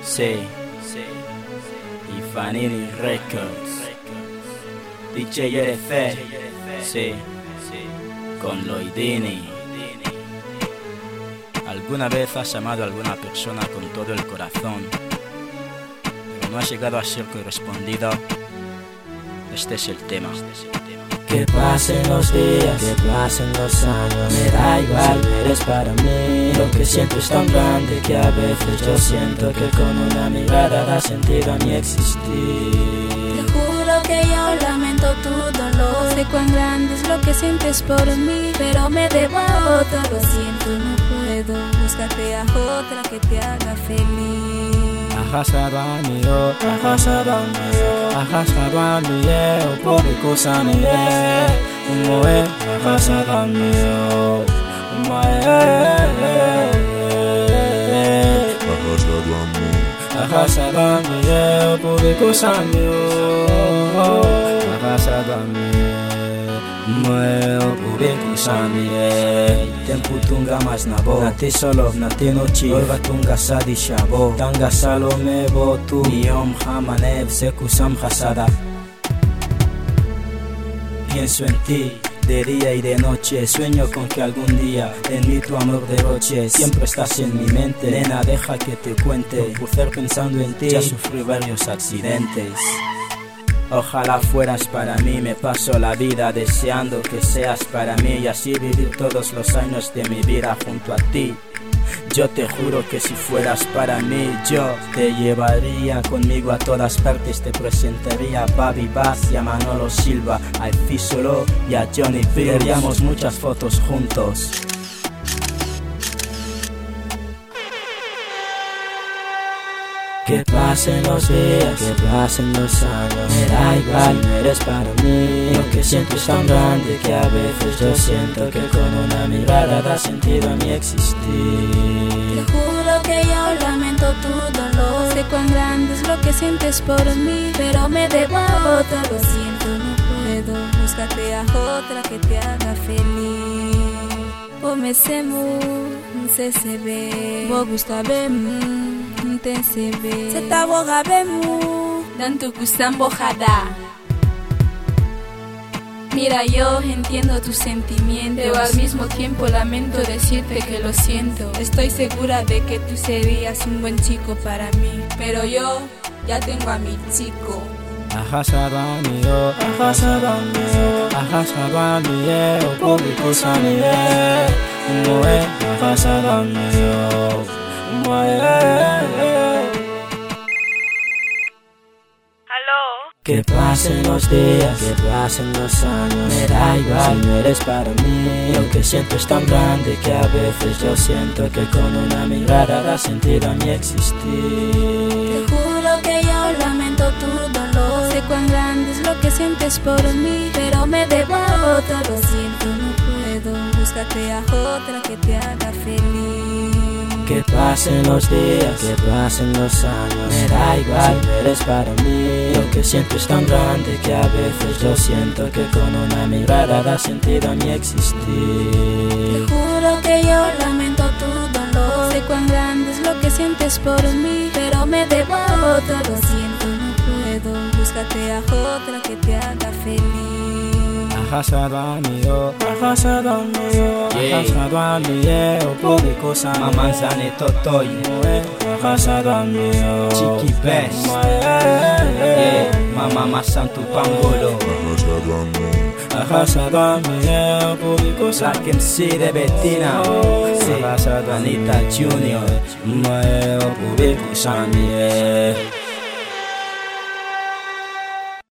Sí, y Fanini Records, DJ RF, sí, con Loidini. ¿Alguna vez has amado a alguna persona con todo el corazón, pero no has llegado a ser correspondido? Este es el tema. Que pasen los días, que pasen los años, me da igual, eres para mí. Lo que siento es tan grande que a veces yo siento que con una mirada da sentido a mi existir. Te juro que yo lamento tu dolor. Sé cuán grande es lo que sientes por mí, pero me debo a otra. Lo siento, no puedo. Búscate a otra que te haga feliz. Ahasabaniyo, ahasabaniyo, pobre cosa niye, umoe, ahasabaniyo, ahasabaniyo, pobre cosa niyo, ahasabaniyo, pobre cosa niye. Temputunga mas nabo, nati solo, nati nochi, orva tunga sadi shabo, tanga salome botu, yom hamanev sekusam hasada. Pienso en ti, de día y de noche, sueño con que algún día en mí tu amor derroche. Siempre estás en mi mente, nena, deja que te cuente. Por ser pensando en ti, ya sufrí varios accidentes. Ojalá fueras para mí, me paso la vida deseando que seas para mí y así vivir todos los años de mi vida junto a ti. Yo te juro que si fueras para mí, yo te llevaría conmigo a todas partes, te presentaría a Babi Bass y a Manolo Silva, a Efi Solo y a Johnny P. Haríamos muchas fotos juntos. Que pasen los días, que pasen los años, me da igual, no eres para mí. Lo que siento es tan grande que a veces yo siento que con una mirada da sentido a mi existir. Te juro que yo lamento tu dolor. Sé cuán grande es lo que sientes por mí, pero me debo a otra. Lo siento, no puedo. Búscate a otra que te haga feliz. Pomesemu, CCB, Bogustabemu. Se taboga bemu, tanto gustan bojada. Mira, yo entiendo tus sentimientos, pero al mismo tiempo lamento decirte que lo siento. Estoy segura de que tú serías un buen chico para mí, pero yo ya tengo a mi chico. Ahasabaniyo, ahasabaniyo, ahasabaniyo, pobre cosa niye, umoe, ahasabaniyo. Que pasen los días, que pasen los años, me da igual, no eres para mí. Lo que siento es tan grande que a veces yo siento que con una mirada da sentido a mi existir. Te juro que yo lamento tu dolor. Sé cuán grande es lo que sientes por mí, pero me debo a otra. Lo siento, no puedo. Búscate a otra que te haga feliz. Que pasen los días, que pasen los años, me da igual, no eres para mí. Lo que siento es tan grande que a veces yo siento que con una mirada da sentido a mi existir. Te juro que yo lamento tu dolor. Sé cuán grande es lo que sientes por mí, pero me debo a otra. Lo siento, no puedo. Búscate a otra que te haga feliz. Ahasabaniyo, ahasabaniyo, ahasabaniyo, pobre cosa Mamanzane Totoy, ahasabaniyo, Chiqui Best, Mama Masantu Pangolo, ahasabaniyo, pobre cosa Black MC de Bettina, Anita Junior, pobre cosa